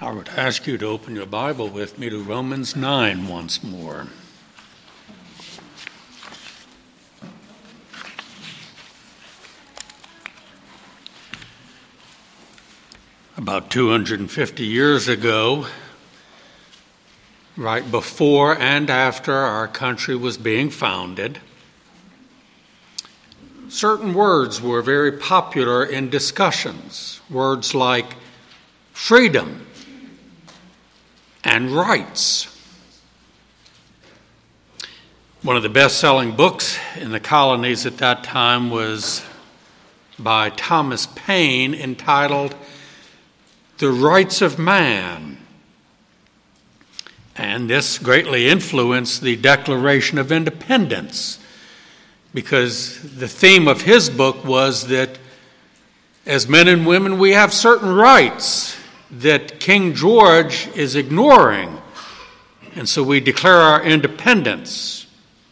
I would ask you to open your Bible with me to Romans 9 once more. About 250 years ago, right before and after our country was being founded, certain words were very popular in discussions. Words like freedom and rights. One of the best-selling books in the colonies at that time was by Thomas Paine, entitled The Rights of Man. And this greatly influenced the Declaration of Independence, because the theme of his book was that as men and women we have certain rights that King George is ignoring, and so we declare our independence.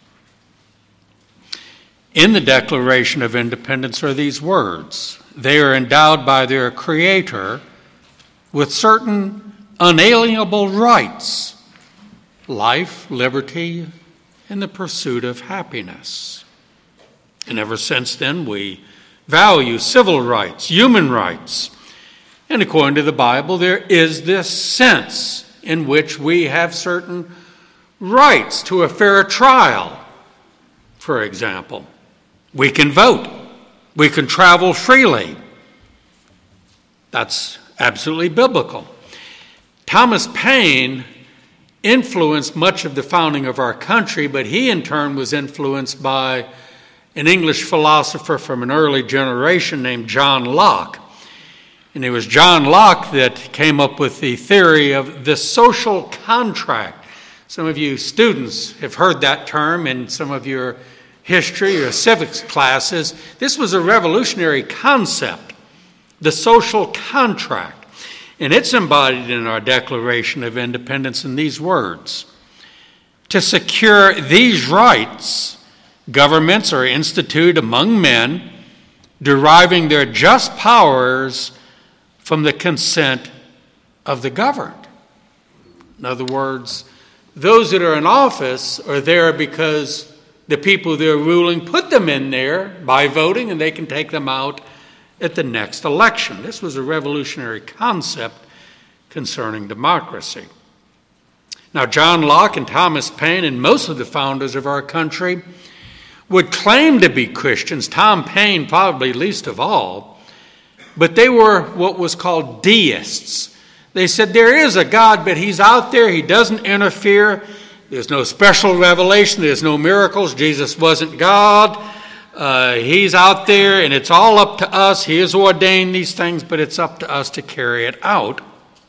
In the Declaration of Independence are these words: they are endowed by their Creator with certain unalienable rights, life, liberty, and the pursuit of happiness. And ever since then, we value civil rights, human rights. And according to the Bible, there is this sense in which we have certain rights to a fair trial. For example, we can vote. We can travel freely. That's absolutely biblical. Thomas Paine influenced much of the founding of our country, but he in turn was influenced by an English philosopher from an early generation named John Locke. And it was John Locke that came up with the theory of the social contract. Some of you students have heard that term in some of your history or civics classes. This was a revolutionary concept, the social contract. And it's embodied in our Declaration of Independence in these words: to secure these rights, governments are instituted among men, deriving their just powers from the consent of the governed. In other words, those that are in office are there because the people they're ruling put them in there by voting, and they can take them out at the next election. This was a revolutionary concept concerning democracy. Now, John Locke and Thomas Paine and most of the founders of our country would claim to be Christians, Tom Paine probably least of all, but they were what was called deists. They said there is a God, but he's out there, he doesn't interfere, there's no special revelation, there's no miracles, Jesus wasn't God, he's out there, and it's all up to us. He has ordained these things, but it's up to us to carry it out.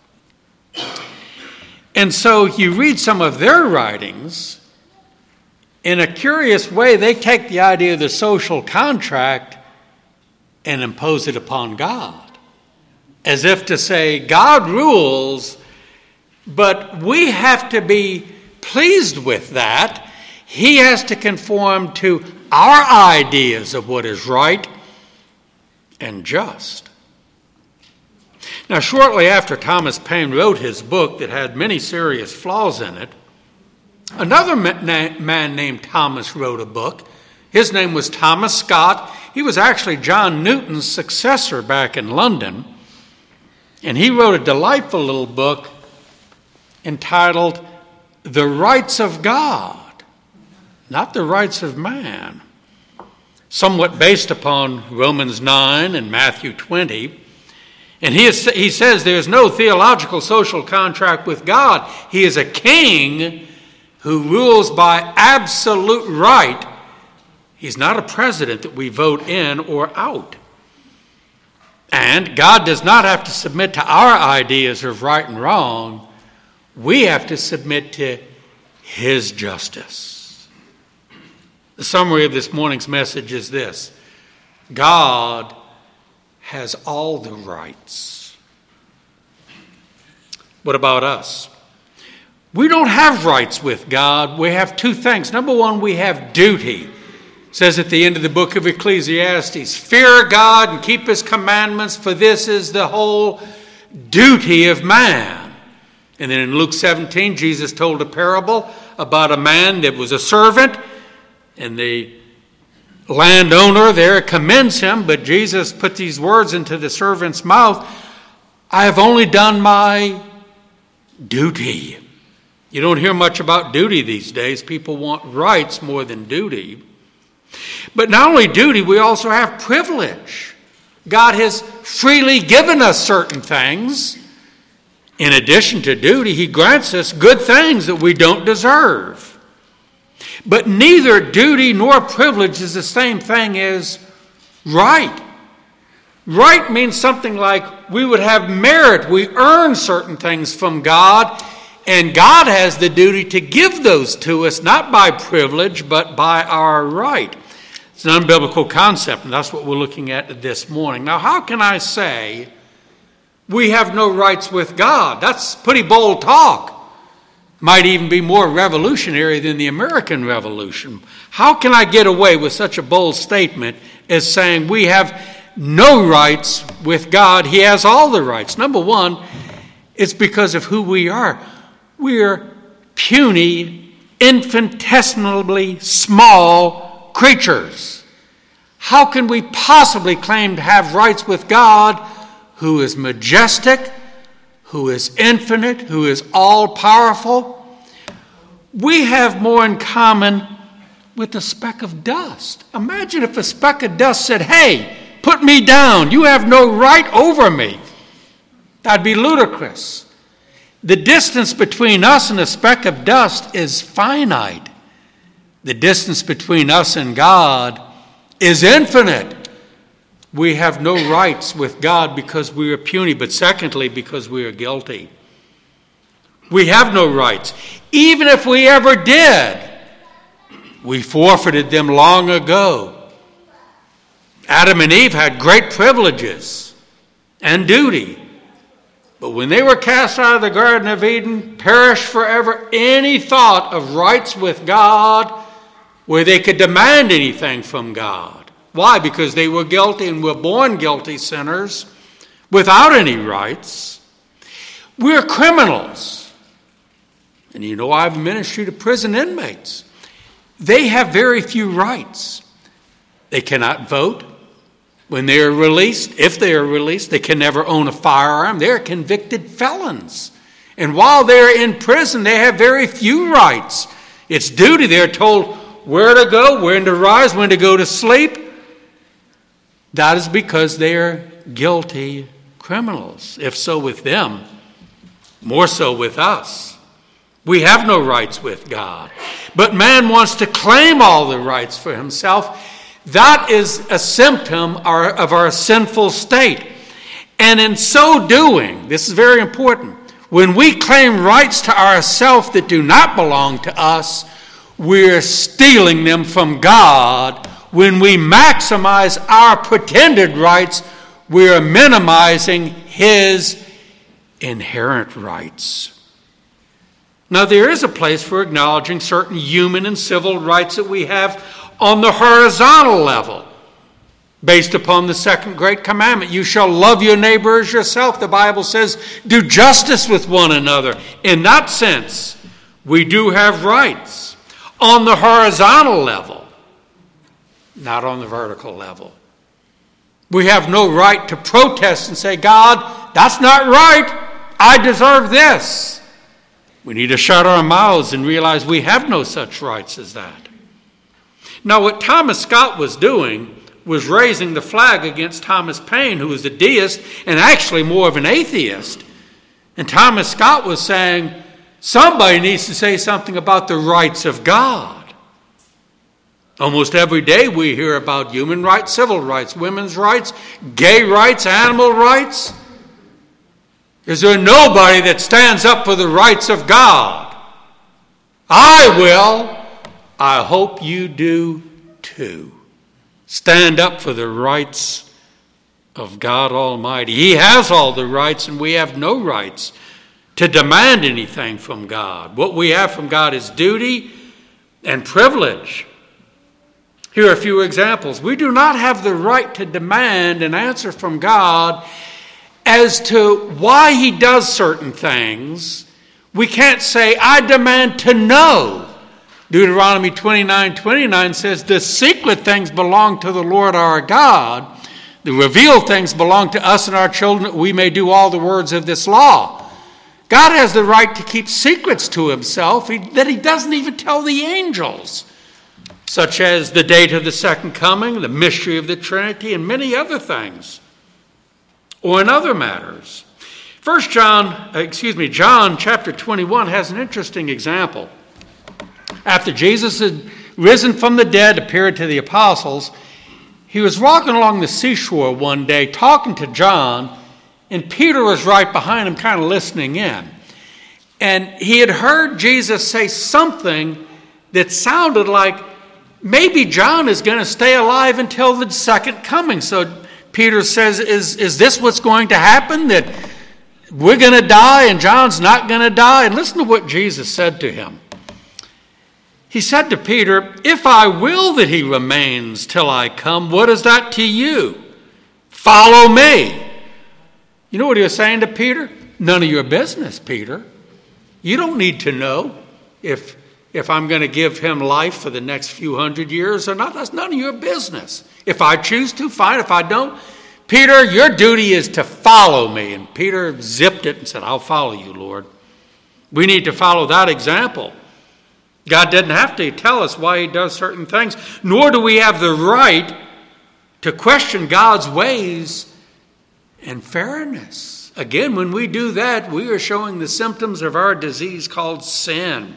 And so you read some of their writings, in a curious way, they take the idea of the social contract and impose it upon God, as if to say, God rules, but we have to be pleased with that. He has to conform to our ideas of what is right and just. Now, shortly after Thomas Paine wrote his book that had many serious flaws in it, another man named Thomas wrote a book. His name was Thomas Scott. He was actually John Newton's successor back in London. And he wrote a delightful little book entitled The Rights of God, not the Rights of Man, somewhat based upon Romans 9 and Matthew 20. And he says there's no theological social contract with God. He is a king who rules by absolute right. He's not a president that we vote in or out. And God does not have to submit to our ideas of right and wrong. We have to submit to his justice. The summary of this morning's message is this: God has all the rights. What about us? We don't have rights with God. We have two things. Number one, we have duty. It says at the end of the book of Ecclesiastes, fear God and keep his commandments, for this is the whole duty of man. And then in Luke 17, Jesus told a parable about a man that was a servant, and the landowner there commends him, but Jesus put these words into the servant's mouth: I have only done my duty. You don't hear much about duty these days. People want rights more than duty. But not only duty, we also have privilege. God has freely given us certain things. In addition to duty, he grants us good things that we don't deserve. But neither duty nor privilege is the same thing as right. Right means something like we would have merit. We earn certain things from God, and God has the duty to give those to us, not by privilege, but by our right. It's an unbiblical concept, and that's what we're looking at this morning. Now, how can I say we have no rights with God? That's pretty bold talk. Might even be more revolutionary than the American Revolution. How can I get away with such a bold statement as saying we have no rights with God? He has all the rights. Number one, it's because of who we are. We are puny, infinitesimally small creatures. How can we possibly claim to have rights with God, who is majestic, who is infinite, who is all-powerful? We have more in common with a speck of dust. Imagine if a speck of dust said, hey, put me down. You have no right over me. That'd be ludicrous. The distance between us and a speck of dust is finite. The distance between us and God is infinite. We have no rights with God because we are puny, but secondly, because we are guilty. We have no rights. Even if we ever did, we forfeited them long ago. Adam and Eve had great privileges and duty. But when they were cast out of the Garden of Eden, perished forever any thought of rights with God where they could demand anything from God. Why? Because they were guilty and were born guilty sinners without any rights. We're criminals. And you know, I have a ministry to prison inmates. They have very few rights. They cannot vote. When they are released, if they are released, they can never own a firearm. They're convicted felons. And while they're in prison, they have very few rights. It's duty. They're told where to go, when to rise, when to go to sleep. That is because they are guilty criminals. If so with them, more so with us. We have no rights with God. But man wants to claim all the rights for himself. That is a symptom of our sinful state. And in so doing, this is very important, when we claim rights to ourselves that do not belong to us, we're stealing them from God. When we maximize our pretended rights, we are minimizing his inherent rights. Now, there is a place for acknowledging certain human and civil rights that we have on the horizontal level, based upon the second great commandment. You shall love your neighbor as yourself. The Bible says, do justice with one another. In that sense, we do have rights on the horizontal level, not on the vertical level. We have no right to protest and say, God, that's not right. I deserve this. We need to shut our mouths and realize we have no such rights as that. Now, what Thomas Scott was doing was raising the flag against Thomas Paine, who was a deist and actually more of an atheist. And Thomas Scott was saying, somebody needs to say something about the rights of God. Almost every day we hear about human rights, civil rights, women's rights, gay rights, animal rights. Is there nobody that stands up for the rights of God? I will. I hope you do too. Stand up for the rights of God Almighty. He has all the rights, and we have no rights to demand anything from God. What we have from God is duty and privilege. Here are a few examples. We do not have the right to demand an answer from God as to why he does certain things We can't say, I demand to know. Deuteronomy 29:29 says, the secret things belong to the Lord our God. The revealed things belong to us and our children, that we may do all the words of this law. God has the right to keep secrets to himself that he doesn't even tell the angels, such as the date of the second coming, the mystery of the Trinity, and many other things, or in other matters. John chapter 21 has an interesting example. After Jesus had risen from the dead, appeared to the apostles, he was walking along the seashore one day talking to John, and Peter was right behind him kind of listening in. And he had heard Jesus say something that sounded like maybe John is going to stay alive until the second coming. So Peter says, is this what's going to happen? That we're going to die and John's not going to die? And listen to what Jesus said to him. He said to Peter, if I will that he remains till I come, what is that to you? Follow me. You know what he was saying to Peter? None of your business, Peter. You don't need to know if I'm going to give him life for the next few hundred years or not. That's none of your business. If I choose to, fine. If I don't, Peter, your duty is to follow me. And Peter zipped it and said, I'll follow you, Lord. We need to follow that example. God didn't have to tell us why he does certain things, nor do we have the right to question God's ways and fairness. Again, when we do that, we are showing the symptoms of our disease called sin.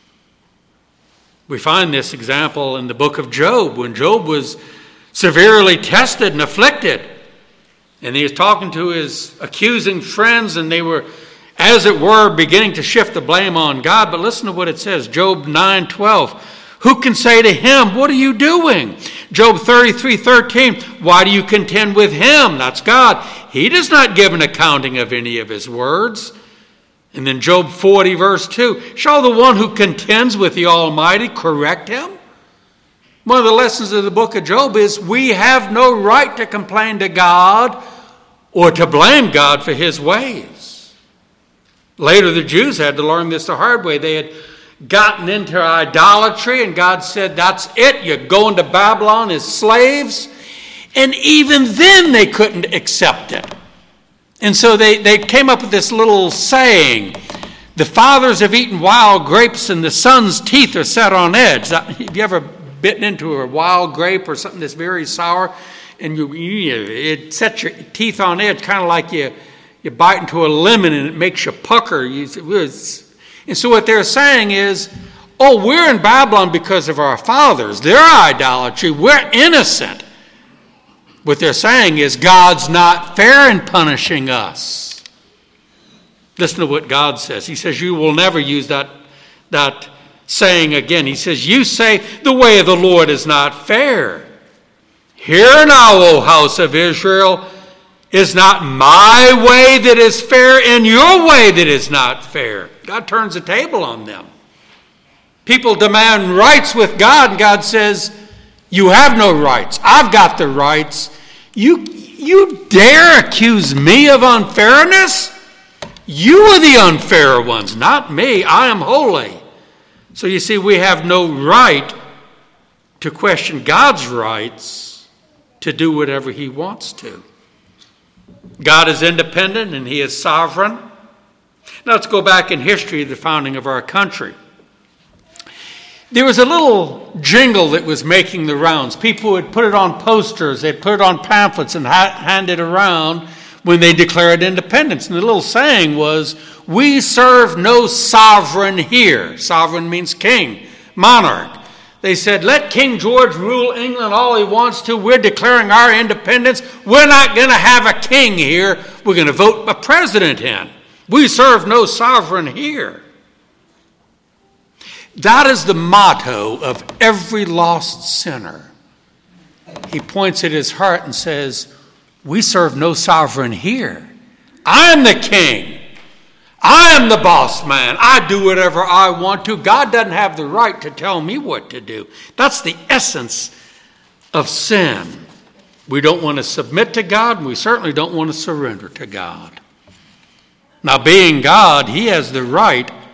We find this example in the book of Job, when Job was severely tested and afflicted. And he was talking to his accusing friends, and they were, as it were, beginning to shift the blame on God. But listen to what it says, Job 9:12. Who can say to him, what are you doing? Job 33:13. Why do you contend with him? That's God. He does not give an accounting of any of his words. And then Job 40 verse 2. Shall the one who contends with the Almighty correct him? One of the lessons of the book of Job is we have no right to complain to God or to blame God for his ways. Later, the Jews had to learn this the hard way. They had gotten into idolatry, and God said, that's it. You're going to Babylon as slaves. And even then, they couldn't accept it. And so they came up with this little saying, the fathers have eaten wild grapes and the son's teeth are set on edge. Have you ever bitten into a wild grape or something that's very sour, and it sets your teeth on edge, kind of like you bite into a lemon and it makes you pucker. And so what they're saying is, oh, we're in Babylon because of our fathers, their idolatry. We're innocent. What they're saying is God's not fair in punishing us. Listen to what God says. He says, you will never use that saying again. He says, you say the way of the Lord is not fair. Hear now, O house of Israel, is not my way that is fair and your way that is not fair. God turns the table on them. People demand rights with God, and God says, you have no rights. I've got the rights. You dare accuse me of unfairness? You are the unfair ones, not me. I am holy. So you see, we have no right to question God's rights to do whatever he wants to. God is independent and he is sovereign. Now let's go back in history to the founding of our country. There was a little jingle that was making the rounds. People would put it on posters, they'd put it on pamphlets and hand it around when they declared independence. And the little saying was, we serve no sovereign here. Sovereign means king, monarch. They said, let King George rule England all he wants to. We're declaring our independence. We're not going to have a king here. We're going to vote a president in. We serve no sovereign here. That is the motto of every lost sinner. He points at his heart and says, we serve no sovereign here. I am the king. I am the boss man. I do whatever I want to. God doesn't have the right to tell me what to do. That's the essence of sin. We don't want to submit to God, and we certainly don't want to surrender to God. Now, being God, he has the right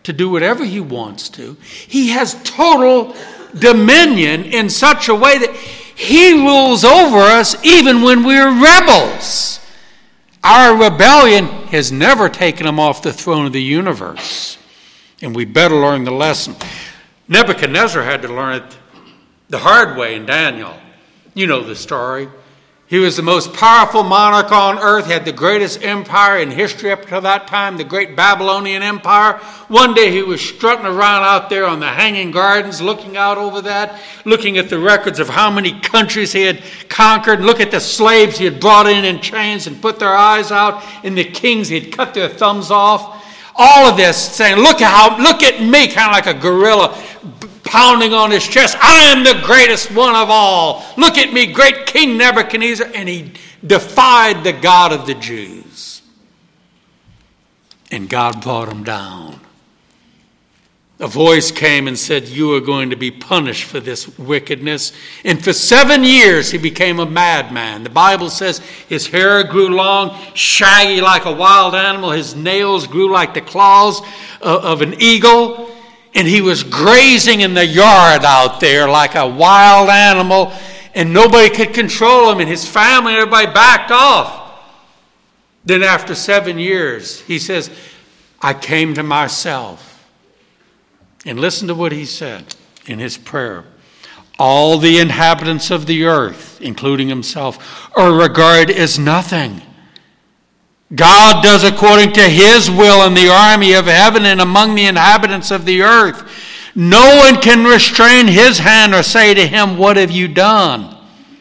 to do whatever he wants to. He has total dominion in such a way that he rules over us even when we're rebels. Our rebellion has never taken him off the throne of the universe. And we better learn the lesson. Nebuchadnezzar had to learn it the hard way in Daniel. You know the story. He was the most powerful monarch on earth, had the greatest empire in history up to that time, the great Babylonian Empire. One day he was strutting around out there on the Hanging Gardens, looking out over that, looking at the records of how many countries he had conquered, look at the slaves he had brought in chains and put their eyes out, and the kings he had cut their thumbs off. All of this saying, look at me, kind of like a gorilla pounding on his chest. I am the greatest one of all. Look at me, great King Nebuchadnezzar. And he defied the God of the Jews. And God brought him down. A voice came and said, you are going to be punished for this wickedness. And for 7 years he became a madman. The Bible says his hair grew long, shaggy like a wild animal. His nails grew like the claws of an eagle. And he was grazing in the yard out there like a wild animal, and nobody could control him, and his family and everybody backed off. Then after 7 years, he says, I came to myself. And listen to what he said in his prayer. All the inhabitants of the earth, including himself, are regarded as nothing. God does according to his will in the army of heaven and among the inhabitants of the earth. No one can restrain his hand or say to him, what have you done?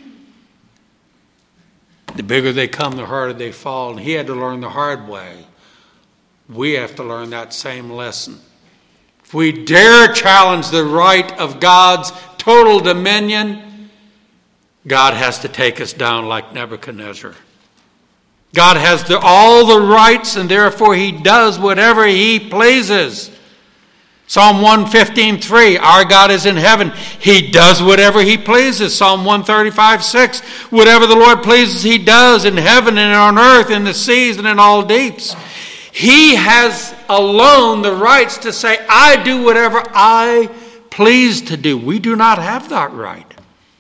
The bigger they come, the harder they fall. And he had to learn the hard way. We have to learn that same lesson. If we dare challenge the right of God's total dominion, God has to take us down like Nebuchadnezzar. God has all the rights, and therefore he does whatever he pleases. Psalm 115:3, our God is in heaven. He does whatever he pleases. Psalm 135:6, whatever the Lord pleases he does in heaven and on earth, in the seas and in all deeps. He has alone the rights to say, I do whatever I please to do. We do not have that right.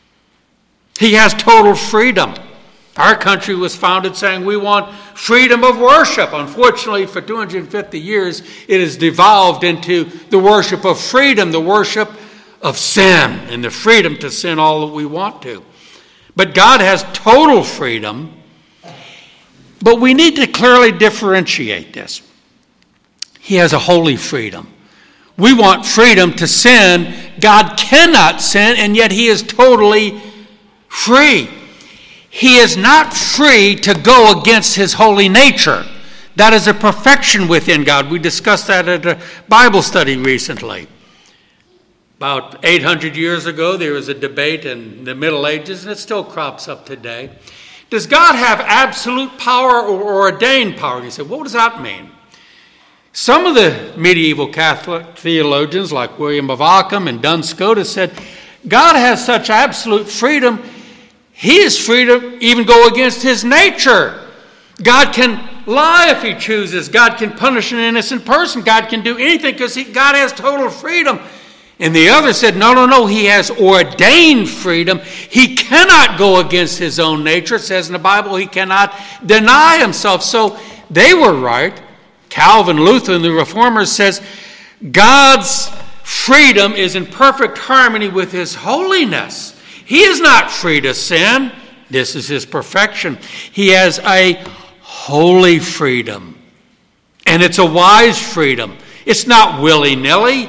He has total freedom. Our country was founded saying we want freedom of worship. Unfortunately, for 250 years, it has devolved into the worship of freedom, the worship of sin, and the freedom to sin all that we want to. But God has total freedom, but we need to clearly differentiate this. He has a holy freedom. We want freedom to sin. God cannot sin, and yet he is totally free. He is not free to go against his holy nature. That is a perfection within God. We discussed that at a Bible study recently. About 800 years ago, there was a debate in the Middle Ages, and it still crops up today. Does God have absolute power or ordained power? You say, what does that mean? Some of the medieval Catholic theologians, like William of Ockham and Duns Scotus, said, God has such absolute freedom, he is free to even go against his nature. God can lie if he chooses. God can punish an innocent person. God can do anything because God has total freedom. And the other said, no, he has ordained freedom. He cannot go against his own nature. It says in the Bible he cannot deny himself. So they were right. Calvin, Luther, and the Reformers says God's freedom is in perfect harmony with his holiness. He is not free to sin. This is his perfection. He has a holy freedom. And it's a wise freedom. It's not willy-nilly.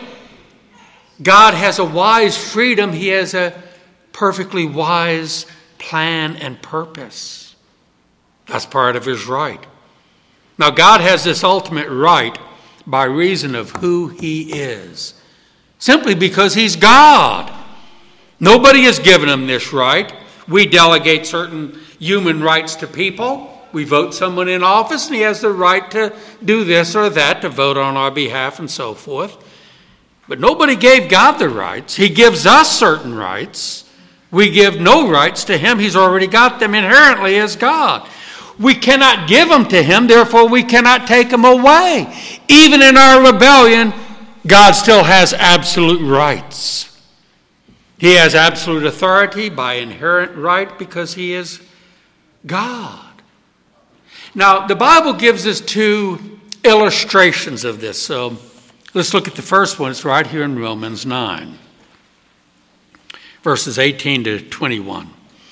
God has a wise freedom. He has a perfectly wise plan and purpose. That's part of his right. Now, God has this ultimate right by reason of who he is. Simply because he's God. Nobody has given him this right. We delegate certain human rights to people. We vote someone in office, and he has the right to do this or that, to vote on our behalf and so forth. But nobody gave God the rights. He gives us certain rights. We give no rights to him. He's already got them inherently as God. We cannot give them to him, therefore we cannot take them away. Even in our rebellion, God still has absolute rights. He has absolute authority by inherent right because he is God. Now, the Bible gives us two illustrations of this. So let's look at the first one. It's right here in Romans 9, verses 18 to 21.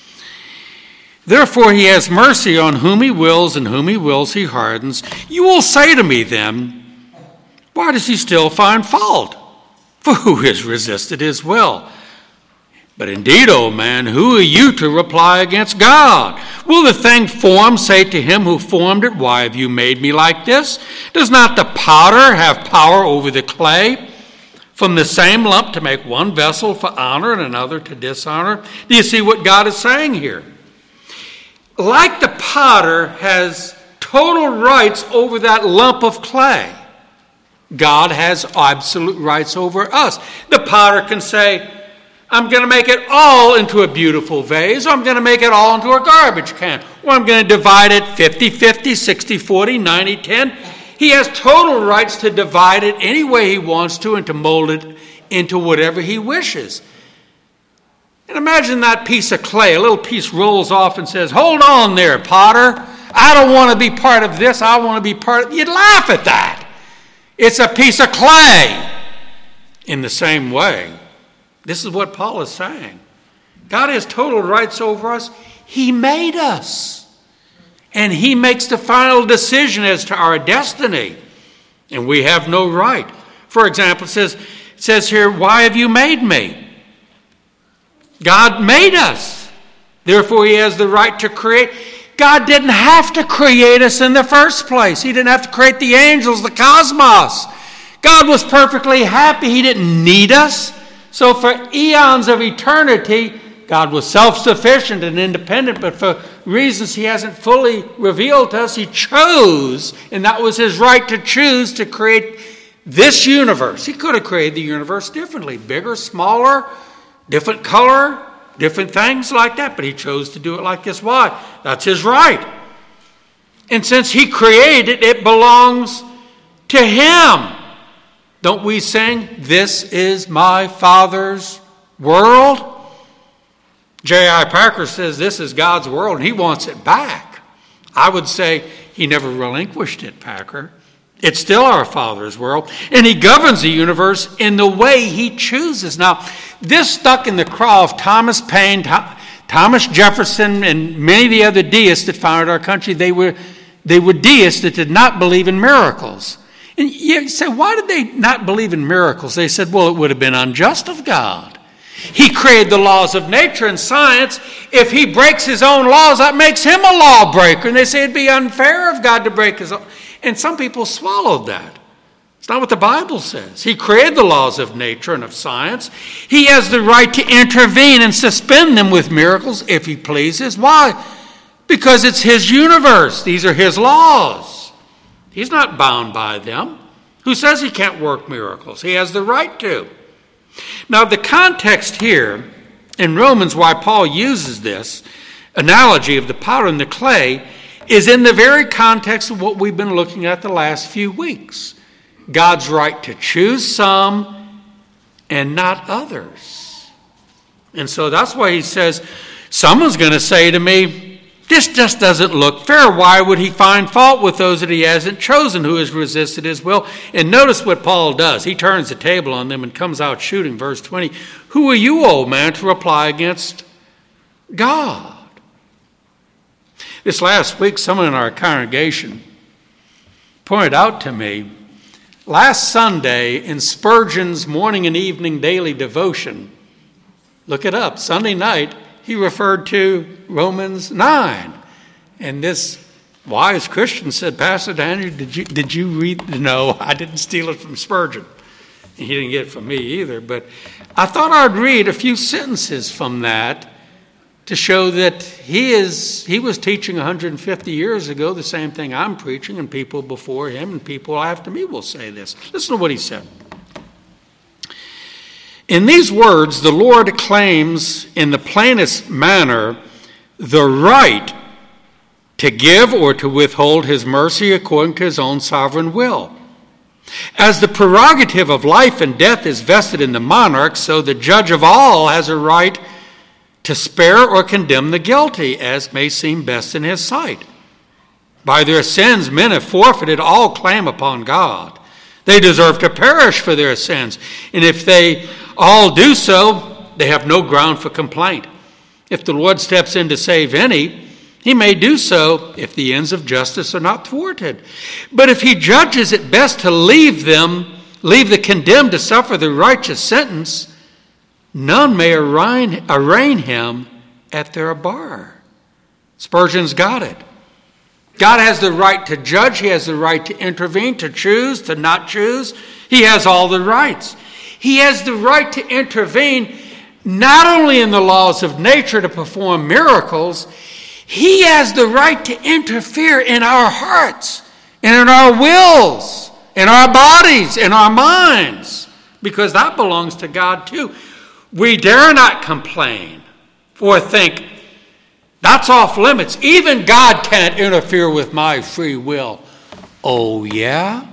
Therefore he has mercy on whom he wills, and whom he wills he hardens. You will say to me then, why does he still find fault? For who has resisted his will? But indeed, O man, who are you to reply against God? Will the thing formed say to him who formed it, why have you made me like this? Does not the potter have power over the clay, from the same lump to make one vessel for honor and another to dishonor? Do you see what God is saying here? Like the potter has total rights over that lump of clay, God has absolute rights over us. The potter can say, I'm going to make it all into a beautiful vase, or I'm going to make it all into a garbage can, or I'm going to divide it 50-50, 60-40, 90-10. He has total rights to divide it any way he wants to and to mold it into whatever he wishes. And imagine that piece of clay, a little piece rolls off and says, hold on there, potter. I don't want to be part of this. I want to be part of it. You'd laugh at that. It's a piece of clay. In the same way, this is what Paul is saying. God has total rights over us. He made us. And he makes the final decision as to our destiny. And we have no right. For example, it says here, why have you made me? God made us. Therefore, he has the right to create. God didn't have to create us in the first place. He didn't have to create the angels, the cosmos. God was perfectly happy. He didn't need us. So for eons of eternity, God was self-sufficient and independent, but for reasons he hasn't fully revealed to us, he chose, and that was his right to choose to create this universe. He could have created the universe differently, bigger, smaller, different color, different things like that, but he chose to do it like this. Why? That's his right. And since he created it, it belongs to him. Don't we sing, this is my Father's world? J.I. Packer says this is God's world and he wants it back. I would say he never relinquished it, Packer. It's still our Father's world, and he governs the universe in the way he chooses. Now, this stuck in the craw of Thomas Paine, Thomas Jefferson, and many of the other deists that founded our country. They were deists that did not believe in miracles. And you say, why did they not believe in miracles? They said, well, it would have been unjust of God. He created the laws of nature and science. If he breaks his own laws, that makes him a lawbreaker. And they say it'd be unfair of God to break his own. And some people swallowed that. It's not what the Bible says. He created the laws of nature and of science. He has the right to intervene and suspend them with miracles if he pleases. Why? Because it's his universe. These are his laws. He's not bound by them. Who says he can't work miracles? He has the right to. Now, the context here in Romans, why Paul uses this analogy of the potter and the clay, is in the very context of what we've been looking at the last few weeks. God's right to choose some and not others. And so that's why he says, someone's going to say to me, this just doesn't look fair. Why would he find fault with those that he hasn't chosen, who has resisted his will? And notice what Paul does. He turns the table on them and comes out shooting. Verse 20, who are you, old man, to reply against God? This last week, someone in our congregation pointed out to me, last Sunday in Spurgeon's morning and evening daily devotion, look it up, Sunday night, he referred to Romans 9. And this wise Christian said, Pastor Daniel, did you read? No, I didn't steal it from Spurgeon. He didn't get it from me either. But I thought I'd read a few sentences from that to show that he was teaching 150 years ago the same thing I'm preaching, and people before him and people after me will say this. Listen to what he said. In these words, the Lord claims in the plainest manner the right to give or to withhold his mercy according to his own sovereign will. As the prerogative of life and death is vested in the monarch, so the judge of all has a right to spare or condemn the guilty, as may seem best in his sight. By their sins, men have forfeited all claim upon God. They deserve to perish for their sins, and if they all do so, they have no ground for complaint. If the Lord steps in to save any, he may do so if the ends of justice are not thwarted. But if he judges it best to leave the condemned to suffer the righteous sentence, none may arraign him at their bar. Spurgeon's got it. God has the right to judge. He has the right to intervene, to choose, to not choose. He has all the rights. He has the right to intervene not only in the laws of nature to perform miracles, he has the right to interfere in our hearts and in our wills, in our bodies, in our minds, because that belongs to God too. We dare not complain or think, that's off limits. Even God can't interfere with my free will. Oh, yeah?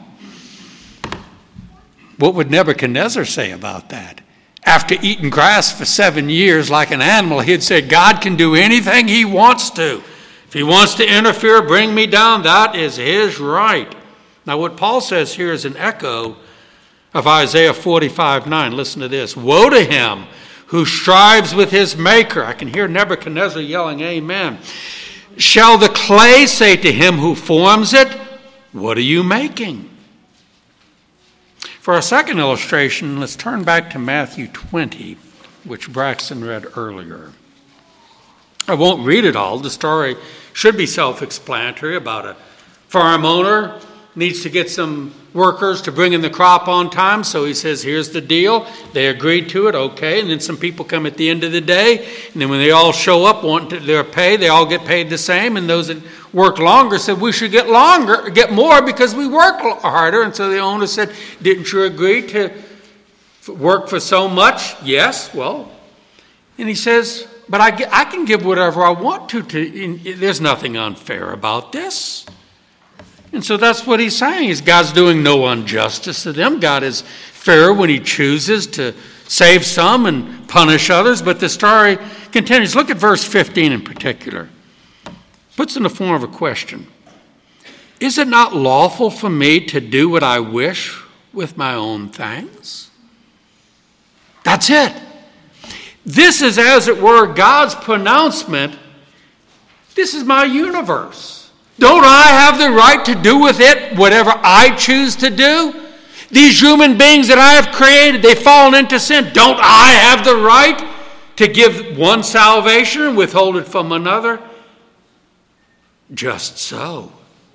What would Nebuchadnezzar say about that? After eating grass for 7 years like an animal, he'd say, God can do anything he wants to. If he wants to interfere, bring me down, that is his right. Now, what Paul says here is an echo of Isaiah 45:9. Listen to this. Woe to him who strives with his maker. I can hear Nebuchadnezzar yelling, amen. Shall the clay say to him who forms it, what are you making? For our second illustration, let's turn back to Matthew 20, which Braxton read earlier. I won't read it all. The story should be self-explanatory about a farm owner needs to get some workers to bring in the crop on time. So he says, here's the deal. They agreed to it, okay. And then some people come at the end of the day. And then when they all show up, want their pay, they all get paid the same. And those that work longer said, we should get more because we work harder. And so the owner said, didn't you agree to work for so much? Yes, well. And he says, but I can give whatever I want to. There's nothing unfair about this. And so that's what he's saying, is God's doing no injustice to them. God is fair when he chooses to save some and punish others. But the story continues. Look at verse 15 in particular. Puts in the form of a question. Is it not lawful for me to do what I wish with my own things? That's it. This is, as it were, God's pronouncement. This is my universe. Don't I have the right to do with it whatever I choose to do? These human beings that I have created, they've fallen into sin. Don't I have the right to give one salvation and withhold it from another? Just so.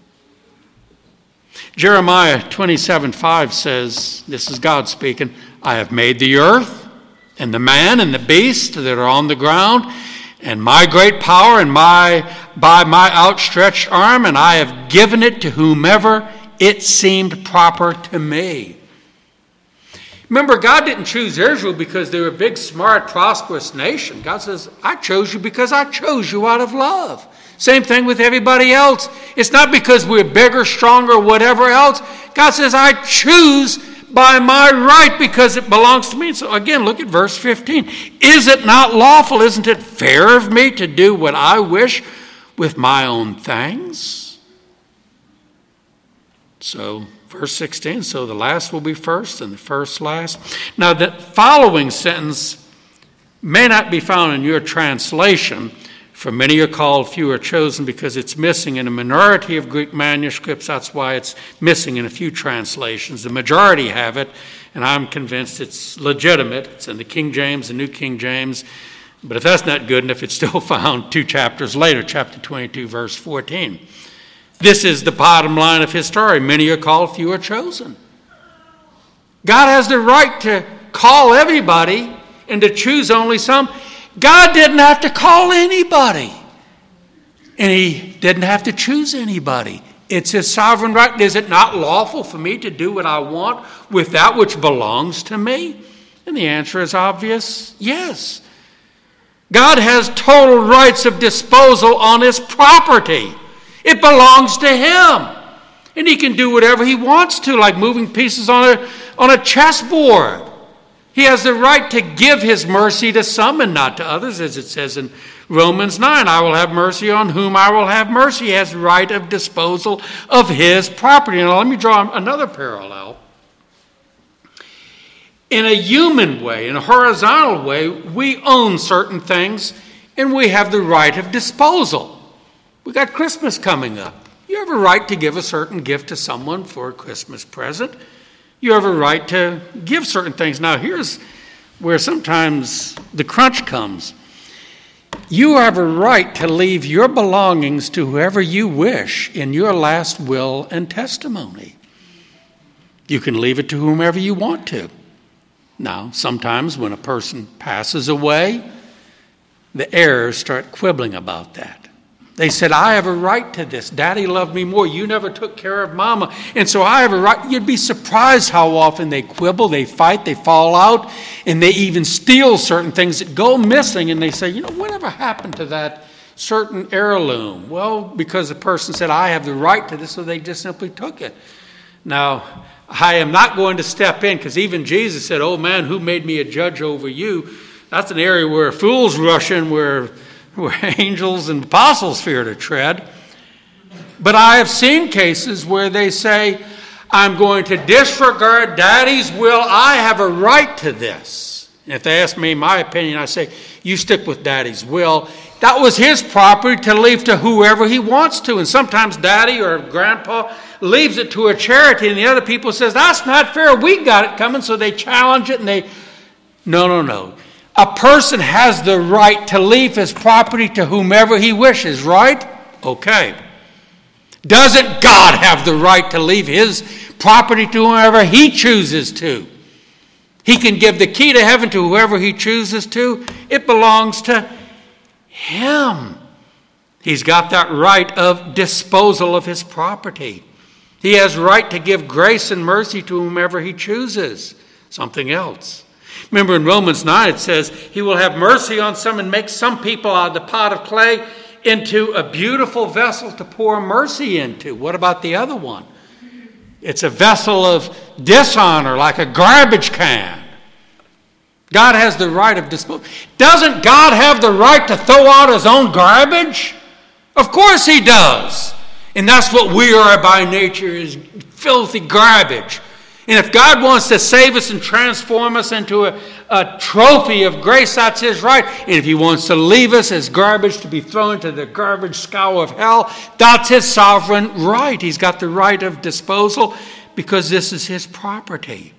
Jeremiah 27:5 says, this is God speaking, I have made the earth and the man and the beast that are on the ground, and my great power and by my outstretched arm, and I have given it to whomever it seemed proper to me. Remember, God didn't choose Israel because they were a big, smart, prosperous nation. God says, I chose you because I chose you out of love. Same thing with everybody else. It's not because we're bigger, stronger, whatever else. God says, I choose by my right because it belongs to me. So again, look at verse 15. Is it not lawful, isn't it fair of me to do what I wish with my own things? So, verse 16, so the last will be first and the first last. Now, the following sentence may not be found in your translation, for many are called, few are chosen, because it's missing in a minority of Greek manuscripts. That's why it's missing in a few translations. The majority have it, and I'm convinced it's legitimate. It's in the King James, the New King James. But if that's not good enough, it's still found 2 chapters later, chapter 22, verse 14. This is the bottom line of his story. Many are called, few are chosen. God has the right to call everybody and to choose only some. God didn't have to call anybody. And he didn't have to choose anybody. It's his sovereign right. Is it not lawful for me to do what I want with that which belongs to me? And the answer is obvious, yes. God has total rights of disposal on his property. It belongs to him. And he can do whatever he wants to, like moving pieces on a chessboard. He has the right to give his mercy to some and not to others, as it says in Romans 9. I will have mercy on whom I will have mercy. He has right of disposal of his property. Now let me draw another parallel. In a human way, in a horizontal way, we own certain things and we have the right of disposal. We got Christmas coming up. You have a right to give a certain gift to someone for a Christmas present. You have a right to give certain things. Now, here's where sometimes the crunch comes. You have a right to leave your belongings to whoever you wish in your last will and testimony. You can leave it to whomever you want to. Now, sometimes when a person passes away, the heirs start quibbling about that. They said, I have a right to this. Daddy loved me more. You never took care of Mama. And so I have a right. You'd be surprised how often they quibble, they fight, they fall out, and they even steal certain things that go missing. And they say, whatever happened to that certain heirloom? Well, because the person said, I have the right to this, so they just simply took it. Now, I am not going to step in, because even Jesus said, oh man, who made me a judge over you? That's an area where fools rush in, where angels and apostles fear to tread. But I have seen cases where they say, I'm going to disregard Daddy's will. I have a right to this. And if they ask me my opinion, I say, you stick with Daddy's will. That was his property to leave to whoever he wants to. And sometimes Daddy or Grandpa leaves it to a charity, and the other people says, that's not fair. We got it coming. So they challenge it, and they, no. A person has the right to leave his property to whomever he wishes, right? Okay. Doesn't God have the right to leave his property to whomever he chooses to? He can give the key to heaven to whoever he chooses to. It belongs to him. He's got that right of disposal of his property. He has right to give grace and mercy to whomever he chooses. Something else. Remember in Romans 9 it says, he will have mercy on some and make some people out of the pot of clay into a beautiful vessel to pour mercy into. What about the other one? It's a vessel of dishonor, like a garbage can. God has the right of disposal. Doesn't God have the right to throw out his own garbage? Of course he does. And that's what we are by nature, is filthy garbage. And if God wants to save us and transform us into a trophy of grace, that's his right. And if he wants to leave us as garbage to be thrown into the garbage scour of hell, that's his sovereign right. He's got the right of disposal because this is his property.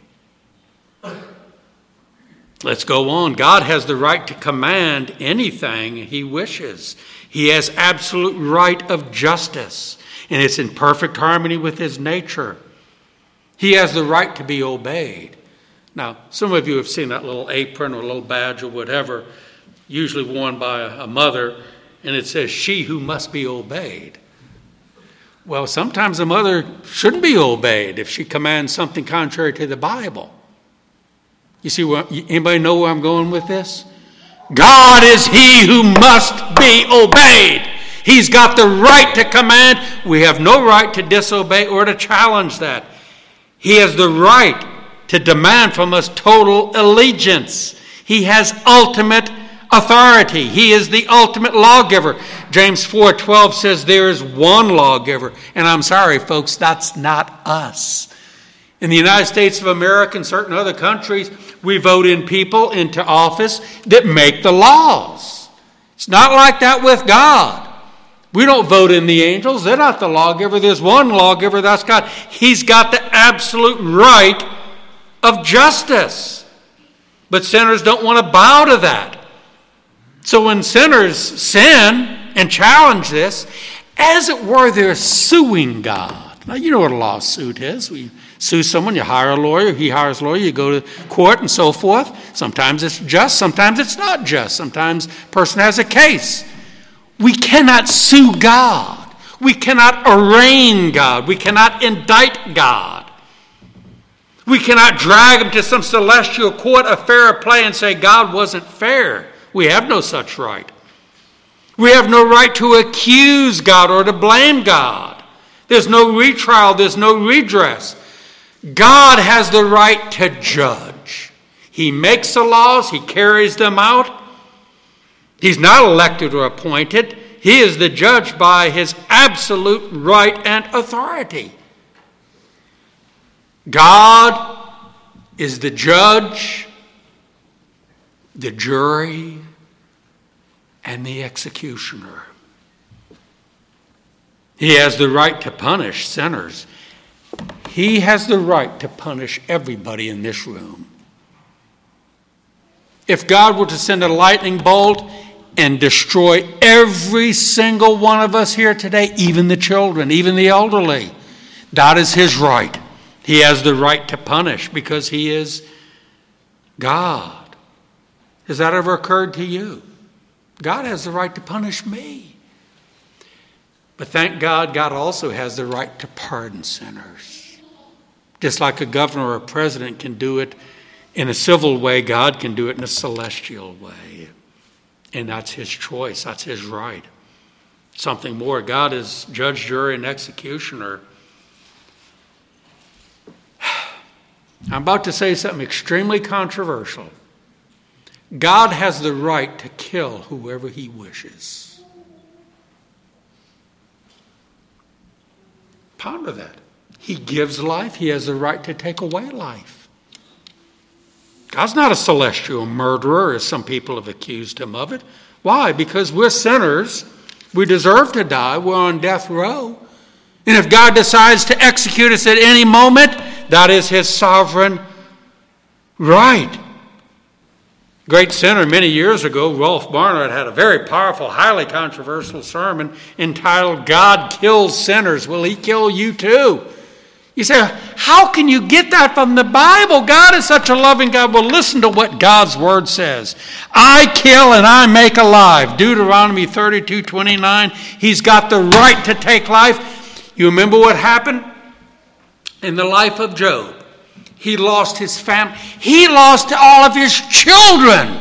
Let's go on. God has the right to command anything he wishes. He has absolute right of justice, and it's in perfect harmony with his nature. He has the right to be obeyed. Now, some of you have seen that little apron or little badge or whatever, usually worn by a mother, and it says, she who must be obeyed. Well, sometimes a mother shouldn't be obeyed if she commands something contrary to the Bible. You see, anybody know where I'm going with this? God is he who must be obeyed. He's got the right to command. We have no right to disobey or to challenge that. He has the right to demand from us total allegiance. He has ultimate authority. He is the ultimate lawgiver. James 4:12 says there is one lawgiver. And I'm sorry, folks, that's not us. In the United States of America and certain other countries, we vote in people into office that make the laws. It's not like that with God. We don't vote in the angels. They're not the lawgiver. There's one lawgiver, that's God. He's got the absolute right of justice. But sinners don't want to bow to that. So when sinners sin and challenge this, as it were, they're suing God. Now, you know what a lawsuit is. We sue someone, you hire a lawyer, he hires a lawyer, you go to court and so forth. Sometimes it's just, sometimes it's not just. Sometimes a person has a case. We cannot sue God. We cannot arraign God. We cannot indict God. We cannot drag him to some celestial court of fair play and say God wasn't fair. We have no such right. We have no right to accuse God or to blame God. There's no retrial. There's no redress. God has the right to judge. He makes the laws. He carries them out. He's not elected or appointed. He is the judge by his absolute right and authority. God is the judge, the jury, and the executioner. He has the right to punish sinners. He has the right to punish everybody in this room. If God were to send a lightning bolt and destroy every single one of us here today, even the children, even the elderly, that is his right. He has the right to punish because he is God. Has that ever occurred to you? God has the right to punish me. But thank God, God also has the right to pardon sinners. Just like a governor or a president can do it in a civil way, God can do it in a celestial way. And that's his choice. That's his right. Something more. God is judge, jury, and executioner. I'm about to say something extremely controversial. God has the right to kill whoever he wishes. Ponder that. He gives life. He has the right to take away life. God's not a celestial murderer, as some people have accused him of it. Why? Because we're sinners. We deserve to die. We're on death row. And if God decides to execute us at any moment, that is his sovereign right. Great sinner many years ago, Rolf Barnard, had a very powerful, highly controversial sermon entitled, God Kills Sinners. Will he kill you too? You say, how can you get that from the Bible? God is such a loving God. Well, listen to what God's word says. I kill and I make alive. Deuteronomy 32:29. He's got the right to take life. You remember what happened in the life of Job? He lost his family. He lost all of his children.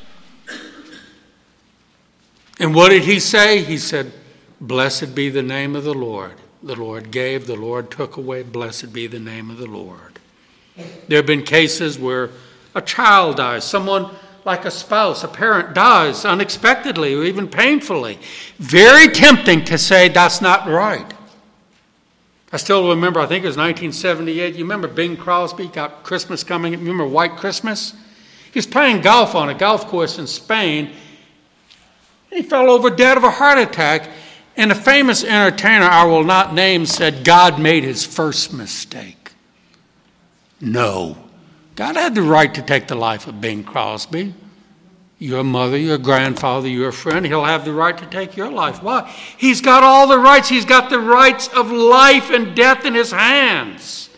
And what did he say? He said, blessed be the name of the Lord. The Lord gave, the Lord took away. Blessed be the name of the Lord. There have been cases where a child dies. Someone like a spouse, a parent dies unexpectedly or even painfully. Very tempting to say that's not right. I still remember, I think it was 1978. You remember Bing Crosby got Christmas coming? You remember White Christmas? He was playing golf on a golf course in Spain. He fell over dead of a heart attack. And a famous entertainer I will not name said God made his first mistake. No. God had the right to take the life of Bing Crosby. Your mother, your grandfather, your friend, he'll have the right to take your life. Why? He's got all the rights. He's got the rights of life and death in his hands.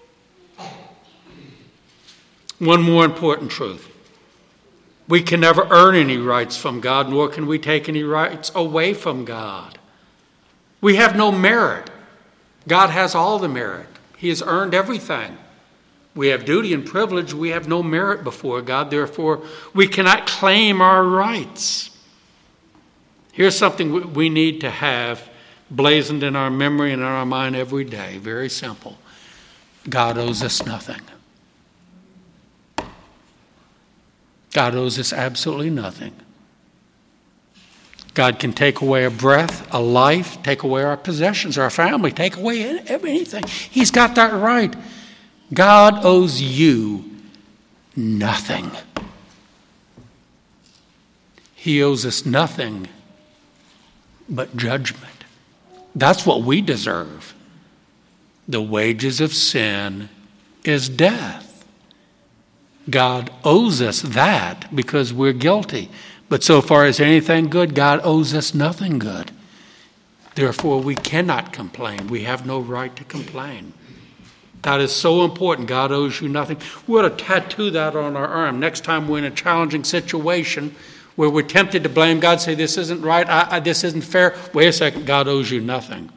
One more important truth. We can never earn any rights from God, nor can we take any rights away from God. We have no merit. God has all the merit. He has earned everything. We have duty and privilege. We have no merit before God. Therefore, we cannot claim our rights. Here's something we need to have blazoned in our memory and in our mind every day. Very simple. God owes us nothing. God owes us absolutely nothing. God can take away a breath, a life, take away our possessions, our family, take away anything. He's got that right. God owes you nothing. He owes us nothing but judgment. That's what we deserve. The wages of sin is death. God owes us that because we're guilty. But so far as anything good, God owes us nothing good. Therefore, we cannot complain. We have no right to complain. That is so important. God owes you nothing. We ought to tattoo that on our arm. Next time we're in a challenging situation where we're tempted to blame God, say, this isn't right, this isn't fair. Wait a second, God owes you nothing.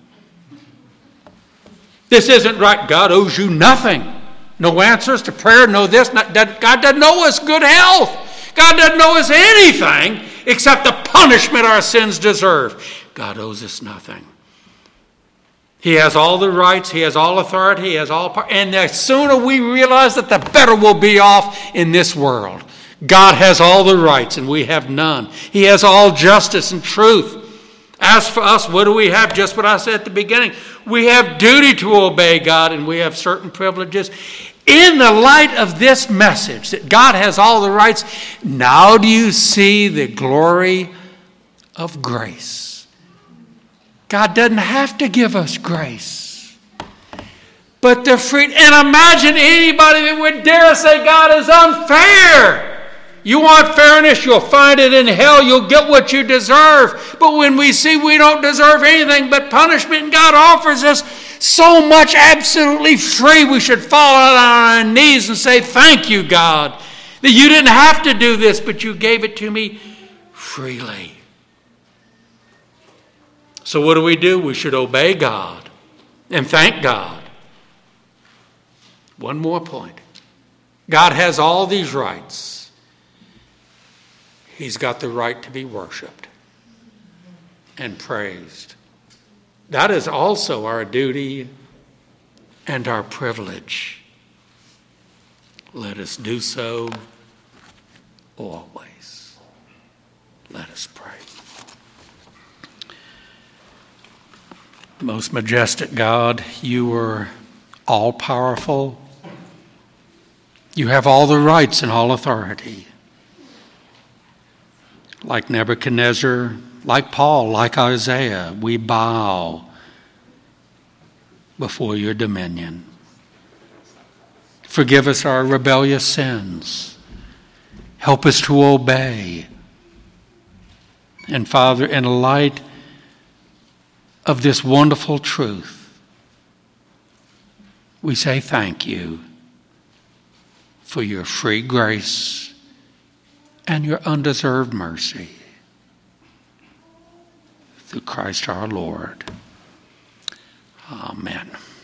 This isn't right, God owes you nothing. No answers to prayer, no this. God doesn't owe us good health. God doesn't owe us anything except the punishment our sins deserve. God owes us nothing. He has all the rights, he has all authority, he has all power. And the sooner we realize that, the better we'll be off in this world. God has all the rights and we have none. He has all justice and truth. As for us, what do we have? Just what I said at the beginning. We have duty to obey God and we have certain privileges. In the light of this message that God has all the rights, now do you see the glory of grace? God doesn't have to give us grace. But the free, and imagine anybody that would dare say God is unfair. You want fairness, you'll find it in hell. You'll get what you deserve. But when we see we don't deserve anything but punishment, and God offers us so much absolutely free, we should fall on our knees and say, thank you, God, that you didn't have to do this, but you gave it to me freely. So what do? We should obey God and thank God. One more point. God has all these rights. He's got the right to be worshiped and praised. That is also our duty and our privilege. Let us do so always. Let us pray. Most majestic God, you are all-powerful. You have all the rights and all authority. Like Nebuchadnezzar, like Paul, like Isaiah, we bow before your dominion. Forgive us our rebellious sins. Help us to obey. And Father, in light of this wonderful truth, we say thank you for your free grace and your undeserved mercy. Through Christ our Lord. Amen.